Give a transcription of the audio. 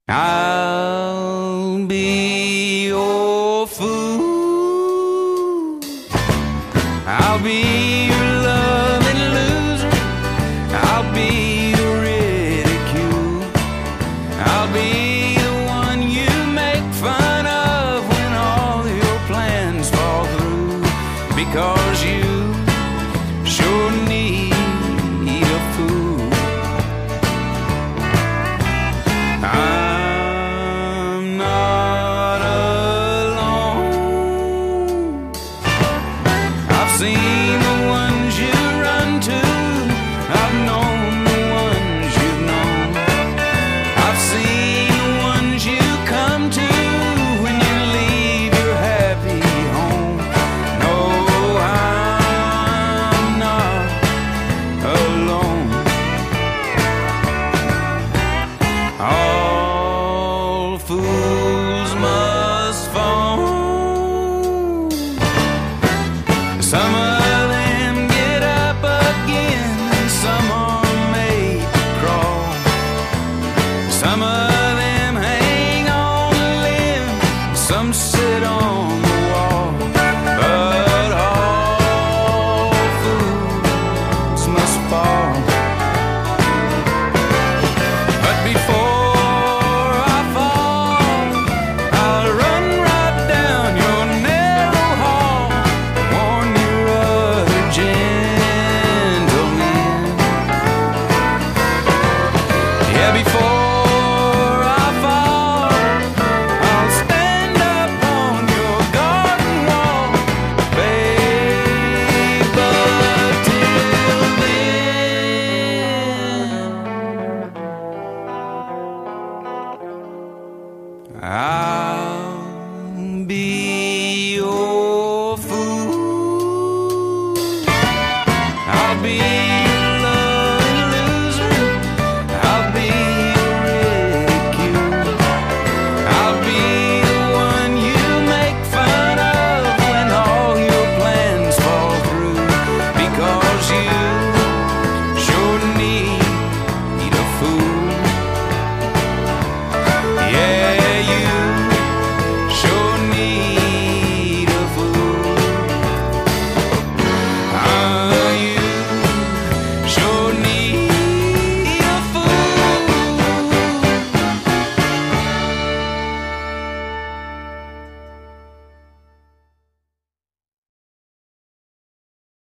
I'll be your fool. I'll be your loving loser. I'll be your ridicule. I'll be the one you make fun of when all your plans fall through. Because you sure need a fool. I'm not alone. I've seen the ones you run to. I've known the ones you've known. I've seen the ones you come to when you leave your happy home. No, I'm not alone. All fools must fall. Some of them get up again, and some are made to crawl. Some of them hang on a limb, some sit on the wall. But all fools must fall. But before I fall, I'll run right down your narrow hall, warn your other gentlemen. Yeah, before I fall, I'll stand up on your garden wall, babe. But till then,